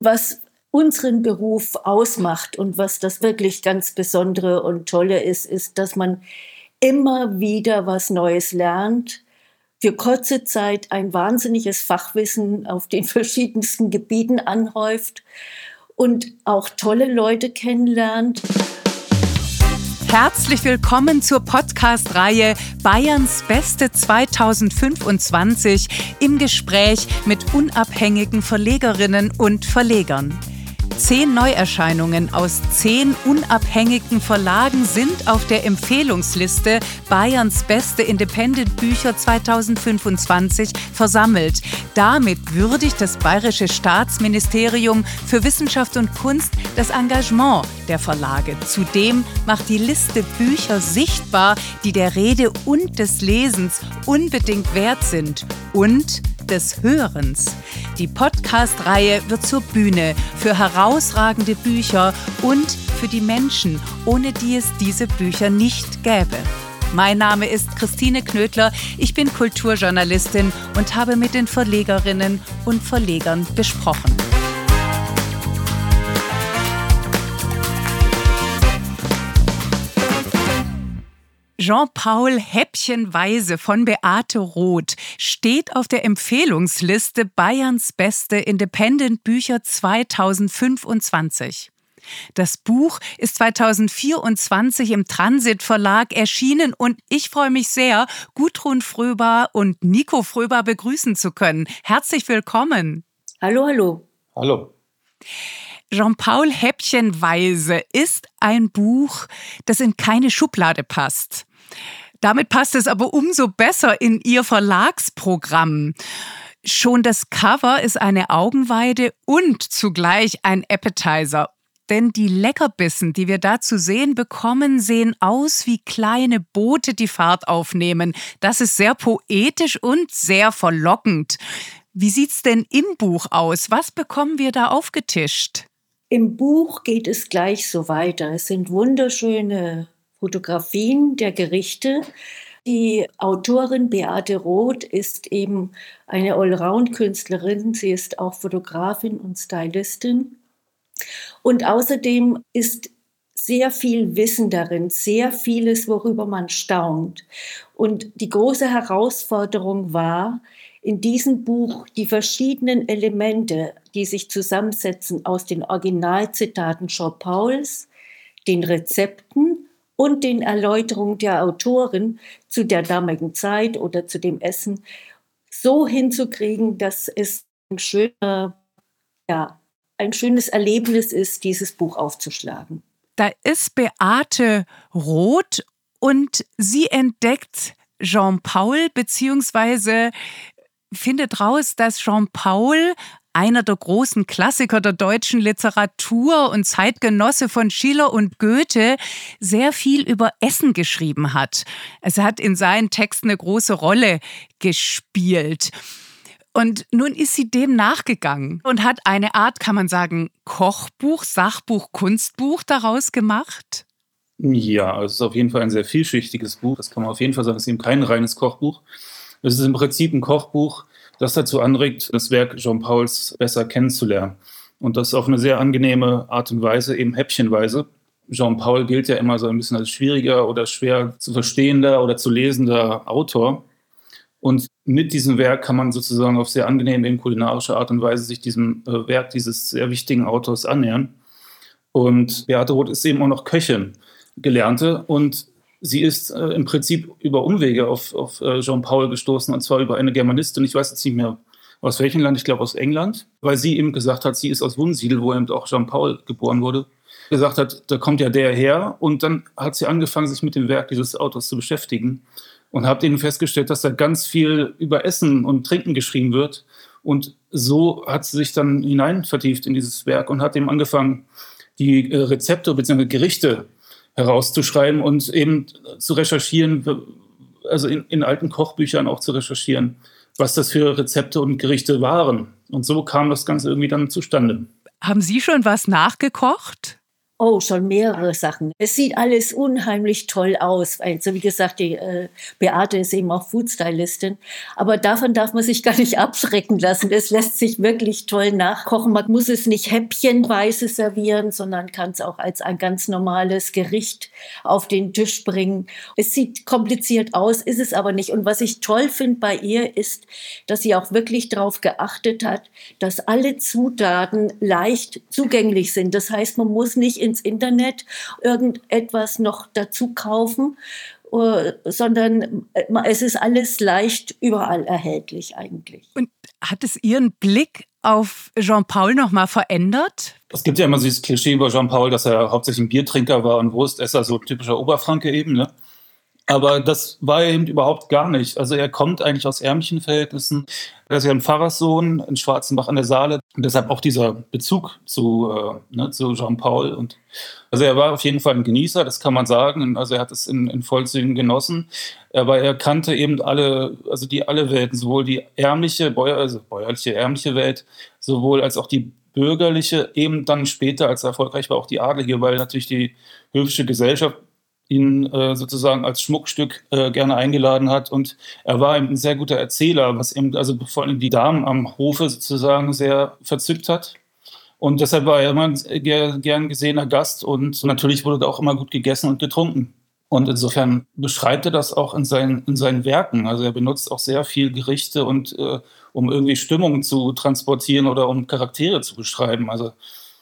Was unseren Beruf ausmacht und was das wirklich ganz Besondere und Tolle ist, ist, dass man immer wieder was Neues lernt, für kurze Zeit ein wahnsinniges Fachwissen auf den verschiedensten Gebieten anhäuft und auch tolle Leute kennenlernt. Herzlich willkommen zur Podcast-Reihe Bayerns Beste 2025 im Gespräch mit unabhängigen Verlegerinnen und Verlegern. 10 Neuerscheinungen aus 10 unabhängigen Verlagen sind auf der Empfehlungsliste Bayerns Beste Independent-Bücher 2025 versammelt. Damit würdigt das Bayerische Staatsministerium für Wissenschaft und Kunst das Engagement der Verlage. Zudem macht die Liste Bücher sichtbar, die der Rede und des Lesens unbedingt wert sind und des Hörens. Die Podcast-Reihe wird zur Bühne für herausragende Bücher und für die Menschen, ohne die es diese Bücher nicht gäbe. Mein Name ist Christine Knödler, ich bin Kulturjournalistin und habe mit den Verlegerinnen und Verlegern gesprochen. Jean-Paul Häppchenweise von Beate Roth steht auf der Empfehlungsliste Bayerns Beste Independent-Bücher 2025. Das Buch ist 2024 im Transit Verlag erschienen und ich freue mich sehr, Gudrun Fröber und Nico Fröber begrüßen zu können. Herzlich willkommen. Hallo, hallo. Hallo. Jean-Paul Häppchenweise ist ein Buch, das in keine Schublade passt. Damit passt es aber umso besser in Ihr Verlagsprogramm. Schon das Cover ist eine Augenweide und zugleich ein Appetizer. Denn die Leckerbissen, die wir da zu sehen bekommen, sehen aus wie kleine Boote, die Fahrt aufnehmen. Das ist sehr poetisch und sehr verlockend. Wie sieht's denn im Buch aus? Was bekommen wir da aufgetischt? Im Buch geht es gleich so weiter. Es sind wunderschöne Fotografien der Gerichte. Die Autorin Beate Roth ist eben eine Allround-Künstlerin. Sie ist auch Fotografin und Stylistin. Und außerdem ist sehr viel Wissen darin, sehr vieles, worüber man staunt. Und die große Herausforderung war, in diesem Buch die verschiedenen Elemente, die sich zusammensetzen aus den Originalzitaten Jean-Pauls, den Rezepten und den Erläuterungen der Autorin zu der damaligen Zeit oder zu dem Essen, so hinzukriegen, dass es ein schönes Erlebnis ist, dieses Buch aufzuschlagen. Da ist Beate Roth und sie entdeckt Jean-Paul beziehungsweise findet raus, dass Jean-Paul, einer der großen Klassiker der deutschen Literatur und Zeitgenosse von Schiller und Goethe, sehr viel über Essen geschrieben hat. Es hat in seinen Texten eine große Rolle gespielt. Und nun ist sie dem nachgegangen und hat eine Art, kann man sagen, Kochbuch, Sachbuch, Kunstbuch daraus gemacht? Ja, es ist auf jeden Fall ein sehr vielschichtiges Buch. Das kann man auf jeden Fall sagen. Es ist eben kein reines Kochbuch. Es ist im Prinzip ein Kochbuch, das dazu anregt, das Werk Jean-Pauls besser kennenzulernen. Und das auf eine sehr angenehme Art und Weise, eben häppchenweise. Jean-Paul gilt ja immer so ein bisschen als schwieriger oder schwer zu verstehender oder zu lesender Autor. Und mit diesem Werk kann man sozusagen auf sehr angenehme, eben kulinarische Art und Weise sich diesem Werk dieses sehr wichtigen Autors annähern. Und Beate Roth ist eben auch noch Köchin, Gelernte. Und sie ist im Prinzip über Umwege auf Jean-Paul gestoßen, und zwar über eine Germanistin. Ich weiß jetzt nicht mehr, aus welchem Land, ich glaube aus England, weil sie eben gesagt hat, sie ist aus Wunsiedel, wo eben auch Jean-Paul geboren wurde. Gesagt hat, da kommt ja der her. Und dann hat sie angefangen, sich mit dem Werk dieses Autors zu beschäftigen. Und habe eben festgestellt, dass da ganz viel über Essen und Trinken geschrieben wird. Und so hat sie sich dann hinein vertieft in dieses Werk und hat eben angefangen, die Rezepte bzw. Gerichte herauszuschreiben und eben zu recherchieren, also in alten Kochbüchern auch zu recherchieren, was das für Rezepte und Gerichte waren. Und so kam das Ganze irgendwie dann zustande. Haben Sie schon was nachgekocht? Oh, schon mehrere Sachen. Es sieht alles unheimlich toll aus. Also wie gesagt, die Beate ist eben auch Foodstylistin. Aber davon darf man sich gar nicht abschrecken lassen. Es lässt sich wirklich toll nachkochen. Man muss es nicht häppchenweise servieren, sondern kann es auch als ein ganz normales Gericht auf den Tisch bringen. Es sieht kompliziert aus, ist es aber nicht. Und was ich toll finde bei ihr ist, dass sie auch wirklich darauf geachtet hat, dass alle Zutaten leicht zugänglich sind. Das heißt, man muss nicht ins Internet irgendetwas noch dazu kaufen, sondern es ist alles leicht überall erhältlich eigentlich. Und hat es Ihren Blick auf Jean-Paul noch mal verändert? Es gibt ja immer dieses Klischee über Jean-Paul, dass er hauptsächlich ein Biertrinker war und Wurstesser, so ein typischer Oberfranke eben, ne? Aber das war er eben überhaupt gar nicht. Also er kommt eigentlich aus ärmlichen Verhältnissen. Er ist ja ein Pfarrerssohn in Schwarzenbach an der Saale. Und deshalb auch dieser Bezug zu Jean-Paul. Und also er war auf jeden Fall ein Genießer, das kann man sagen. Also er hat es in Vollzügen genossen. Aber er kannte eben alle Welten, sowohl die bäuerliche, ärmliche Welt, sowohl als auch die bürgerliche, eben dann später, als er erfolgreich war, auch die adlige, weil natürlich die höfische Gesellschaft ihn sozusagen als Schmuckstück gerne eingeladen hat. Und er war eben ein sehr guter Erzähler, was eben also vor allem die Damen am Hofe sozusagen sehr verzückt hat. Und deshalb war er immer ein gern gesehener Gast und natürlich wurde da auch immer gut gegessen und getrunken. Und insofern beschreibt er das auch in seinen Werken. Also er benutzt auch sehr viel Gerichte und um irgendwie Stimmung zu transportieren oder um Charaktere zu beschreiben. Also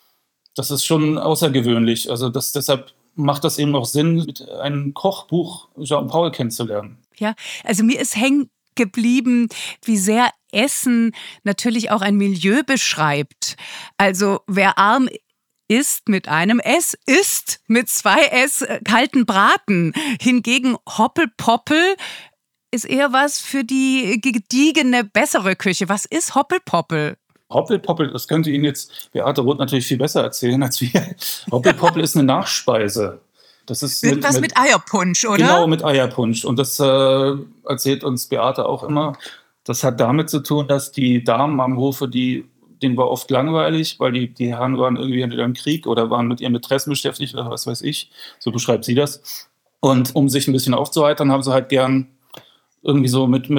das ist schon außergewöhnlich. Also deshalb macht das eben auch Sinn, mit einem Kochbuch Jean-Paul kennenzulernen. Ja, also mir ist hängen geblieben, wie sehr Essen natürlich auch ein Milieu beschreibt. Also wer arm isst mit einem S, isst mit 2 S kalten Braten. Hingegen Hoppelpoppel ist eher was für die gediegene, bessere Küche. Was ist Hoppelpoppel? Hoppelpoppel, das könnte Ihnen jetzt Beate Roth natürlich viel besser erzählen als wir. Hoppelpoppel ist eine Nachspeise. Das ist Irgendwas mit Eierpunsch, oder? Genau, mit Eierpunsch. Und das erzählt uns Beate auch immer. Das hat damit zu tun, dass die Damen am Hofe, denen war oft langweilig, weil die Herren waren irgendwie entweder im Krieg oder waren mit ihren Mätressen beschäftigt oder was weiß ich. So beschreibt sie das. Und um sich ein bisschen aufzuheitern, haben sie halt gern irgendwie so mit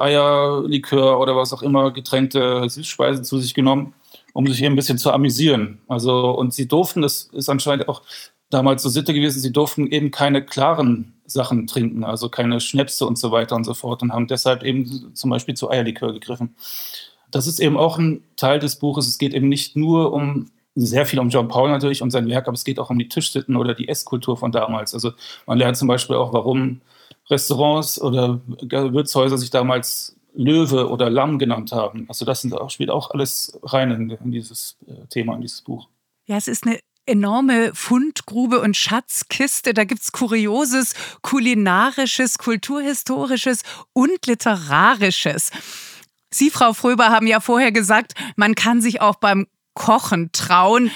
Eierlikör oder was auch immer getränkte Süßspeisen zu sich genommen, um sich eben ein bisschen zu amüsieren. Also, und sie durften, das ist anscheinend auch damals so Sitte gewesen, sie durften eben keine klaren Sachen trinken, also keine Schnäpse und so weiter und so fort und haben deshalb eben zum Beispiel zu Eierlikör gegriffen. Das ist eben auch ein Teil des Buches. Es geht eben nicht nur sehr viel um Jean-Paul natürlich und sein Werk, aber es geht auch um die Tischsitten oder die Esskultur von damals. Also man lernt zum Beispiel auch, warum Restaurants oder Wirtshäuser sich damals Löwe oder Lamm genannt haben. Also das spielt auch alles rein in dieses Thema, in dieses Buch. Ja, es ist eine enorme Fundgrube und Schatzkiste. Da gibt's Kurioses, Kulinarisches, Kulturhistorisches und Literarisches. Sie, Frau Fröber, haben ja vorher gesagt, man kann sich auch beim Kochen trauen.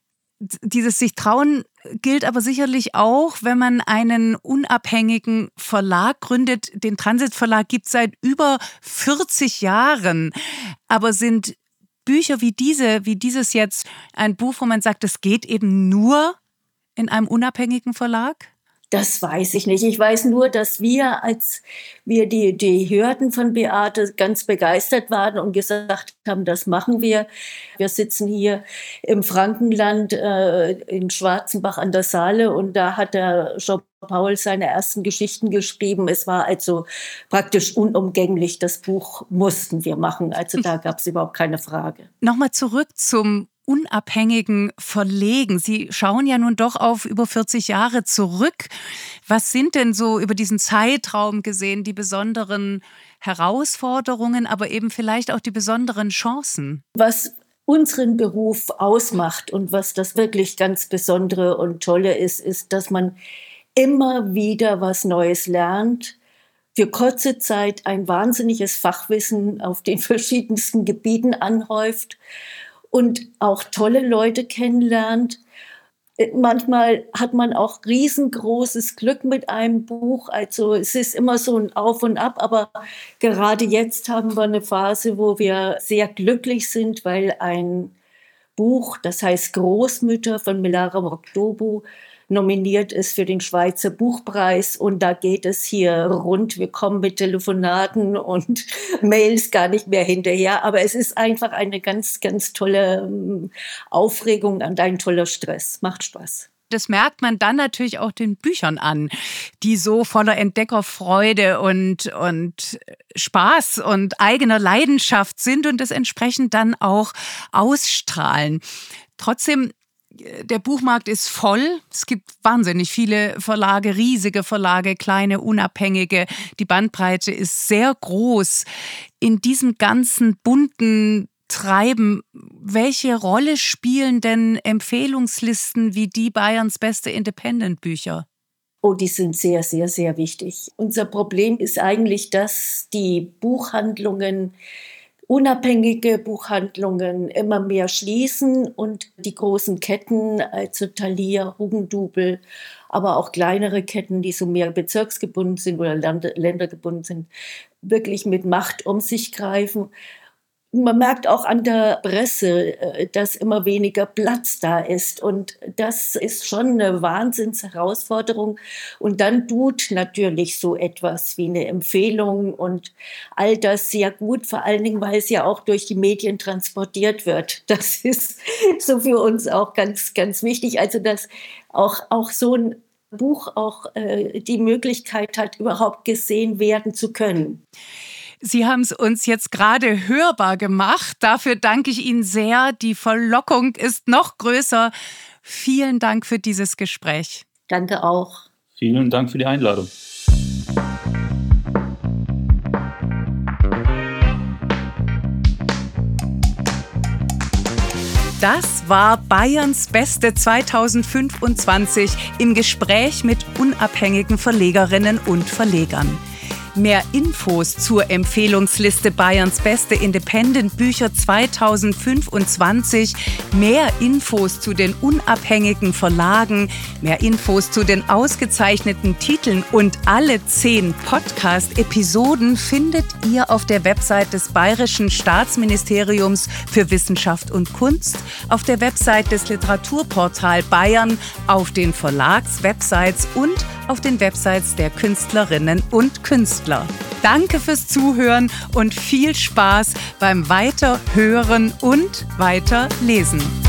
Dieses sich trauen gilt aber sicherlich auch, wenn man einen unabhängigen Verlag gründet. Den Transitverlag gibt es seit über 40 Jahren. Aber sind Bücher wie dieses jetzt ein Buch, wo man sagt, es geht eben nur in einem unabhängigen Verlag? Das weiß ich nicht. Ich weiß nur, dass wir, als wir die hörten von Beate, ganz begeistert waren und gesagt haben, das machen wir. Wir sitzen hier im Frankenland in Schwarzenbach an der Saale und da hat der Jean-Paul seine ersten Geschichten geschrieben. Es war also praktisch unumgänglich. Das Buch mussten wir machen. Also da gab es überhaupt keine Frage. Nochmal zurück zum unabhängigen Verlegen. Sie schauen ja nun doch auf über 40 Jahre zurück. Was sind denn so über diesen Zeitraum gesehen die besonderen Herausforderungen, aber eben vielleicht auch die besonderen Chancen? Was unseren Beruf ausmacht und was das wirklich ganz Besondere und Tolle ist, dass man immer wieder was Neues lernt, für kurze Zeit ein wahnsinniges Fachwissen auf den verschiedensten Gebieten anhäuft und auch tolle Leute kennenlernt. Manchmal hat man auch riesengroßes Glück mit einem Buch. Also es ist immer so ein Auf und Ab. Aber gerade jetzt haben wir eine Phase, wo wir sehr glücklich sind, weil ein Buch, das heißt Großmütter von Melara Moktobu, nominiert ist für den Schweizer Buchpreis. Und da geht es hier rund. Wir kommen mit Telefonaten und Mails gar nicht mehr hinterher. Aber es ist einfach eine ganz, ganz tolle Aufregung und ein toller Stress. Macht Spaß. Das merkt man dann natürlich auch den Büchern an, die so voller Entdeckerfreude und Spaß und eigener Leidenschaft sind und das entsprechend dann auch ausstrahlen. Trotzdem, der Buchmarkt ist voll. Es gibt wahnsinnig viele Verlage, riesige Verlage, kleine, unabhängige. Die Bandbreite ist sehr groß. In diesem ganzen bunten Treiben, welche Rolle spielen denn Empfehlungslisten wie die Bayerns beste Independent-Bücher? Oh, die sind sehr, sehr, sehr wichtig. Unser Problem ist eigentlich, dass die Buchhandlungen, unabhängige Buchhandlungen immer mehr schließen und die großen Ketten, also Thalia, Hugendubel, aber auch kleinere Ketten, die so mehr bezirksgebunden sind oder ländergebunden sind, wirklich mit Macht um sich greifen. Man merkt auch an der Presse, dass immer weniger Platz da ist. Und das ist schon eine Wahnsinnsherausforderung. Und dann tut natürlich so etwas wie eine Empfehlung und all das sehr gut, vor allen Dingen, weil es ja auch durch die Medien transportiert wird. Das ist so für uns auch ganz, ganz wichtig. Also, dass auch so ein Buch auch die Möglichkeit hat, überhaupt gesehen werden zu können. Sie haben es uns jetzt gerade hörbar gemacht. Dafür danke ich Ihnen sehr. Die Verlockung ist noch größer. Vielen Dank für dieses Gespräch. Danke auch. Vielen Dank für die Einladung. Das war Bayerns Beste 2025 im Gespräch mit unabhängigen Verlegerinnen und Verlegern. Mehr Infos zur Empfehlungsliste Bayerns beste Independent-Bücher 2025, mehr Infos zu den unabhängigen Verlagen, mehr Infos zu den ausgezeichneten Titeln und alle 10 Podcast-Episoden findet ihr auf der Website des Bayerischen Staatsministeriums für Wissenschaft und Kunst, auf der Website des Literaturportal Bayern, auf den Verlagswebsites und auf den Websites der Künstlerinnen und Künstler. Danke fürs Zuhören und viel Spaß beim Weiterhören und Weiterlesen.